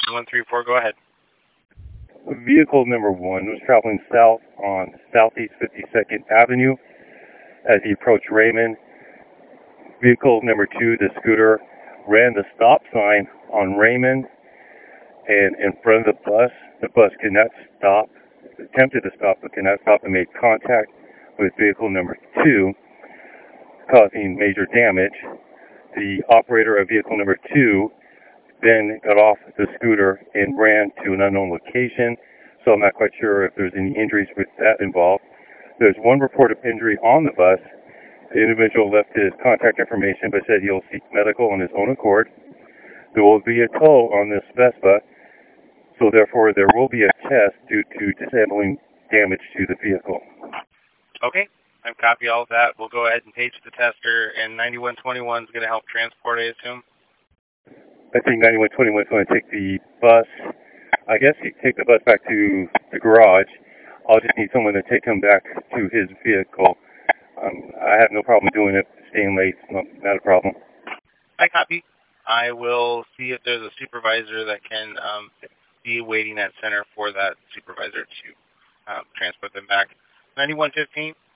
134, go ahead. Vehicle number 1 was traveling south on Southeast 52nd Avenue as he approached Raymond. Vehicle number 2, the scooter, ran the stop sign on Raymond and in front of the bus. The bus could not stop, attempted to stop, but could not stop and made contact with vehicle number 2, causing major damage. The operator of vehicle number 2 then got off the scooter and ran to an unknown location, so I'm not quite sure if there's any injuries with that involved. There's one report of injury on the bus. The individual left his contact information but said he'll seek medical on his own accord. There will be a tow on this Vespa, so therefore there will be a test due to disabling damage to the vehicle. Okay, I've copied all of that. We'll go ahead and page the tester, and 9121 is going to help transport, I assume? I think 9121 is going to take the bus. I guess he can take the bus back to the garage. I'll just need someone to take him back to his vehicle. I have no problem doing it. Staying late, not a problem. I copy. I will see if there's a supervisor that can be waiting at center for that supervisor to transport them back. 9115.